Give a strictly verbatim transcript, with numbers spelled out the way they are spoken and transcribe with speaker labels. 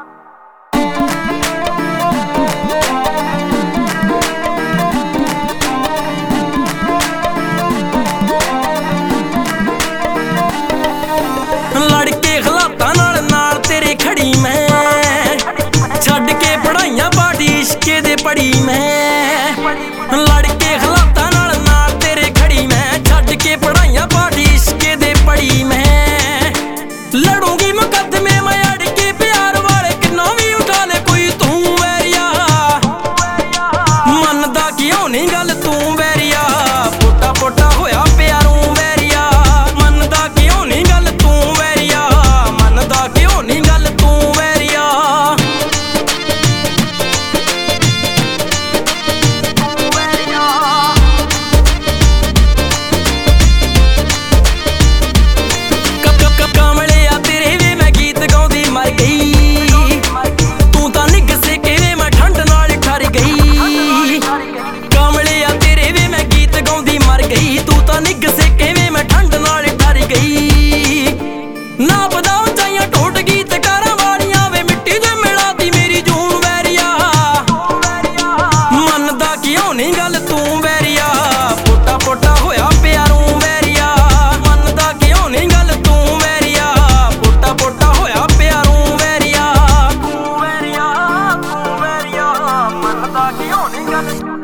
Speaker 1: लड़के हालातां नाल नाल तेरे खड़ी मैं, छड्ड के पढ़ाइयां पाठी इश्के दे पढ़ी मैं। लड़के हालातां नाल नाल तेरे खड़ी मैं, छड्ड के पढ़ाइयां पाठी इश्के दे पढ़ी मैं। लड़ूंगी मुकदमे मैं अड़ के प्यार वाले, किन्ना भी उठा ले कोई तू वैरिया। मनदा क्यों नहीं गल तू वैरिया, पोटा पोटा होया प्यारूं वैरिया। मनदा क्यों नहीं गल तू वैरिया, मनदा क्यों नहीं गल तू वैरिया। कमलिया तेरे वे मैं गीत गाउंदी मर गई, तू तां निग सेके वे मैं ठंड नाल ठर गई। कमलिया तेरे वे मैं गीत गाउंदी मर गई, तू तां निग सेके वे मैं ठंड नाल ठर गई। ना पता उचाइयां टोट गीतकारां वालियां वे, मिट्टी ते मिलाती मेरी जून वैरिया। मनदा क्यों नहीं गल तू वैरिया, पोटा पोटा होया प्यारूं वैरिया। मनदा क्यों नहीं गल तू वैरिया, पोटा पोटा होया प्यारूं वैरिया। तू वैरिया तू वैरिया, मनदा क्यों नहीं गल।